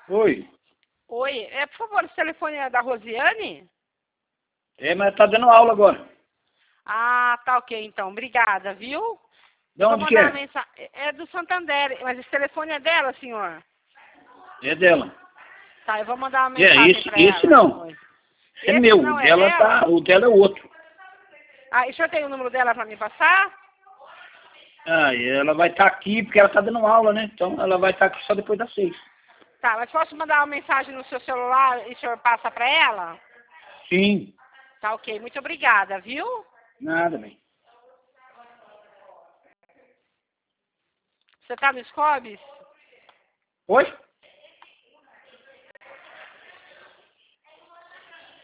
Oi. Oi, por favor, esse telefone é da Rosiane? É, mas tá dando aula agora. Ah, tá ok, então. Obrigada, viu? De Eu vou onde que mandar uma é? mensagem. É do Santander, mas esse telefone é dela, senhor? É dela. Tá, eu vou mandar uma É, mensagem para esse ela. não. Oi. É Esse meu. não é dela? O dela é outro. Ah, e o senhor tem o número dela para me passar? Ah, e ela vai estar aqui porque ela tá dando aula, né? Então ela vai estar aqui só depois das 6. Tá, mas posso mandar uma mensagem no seu celular e o senhor passa para ela? Sim. Tá ok, muito obrigada, viu? Nada, bem. Você tá no Scobis? Oi?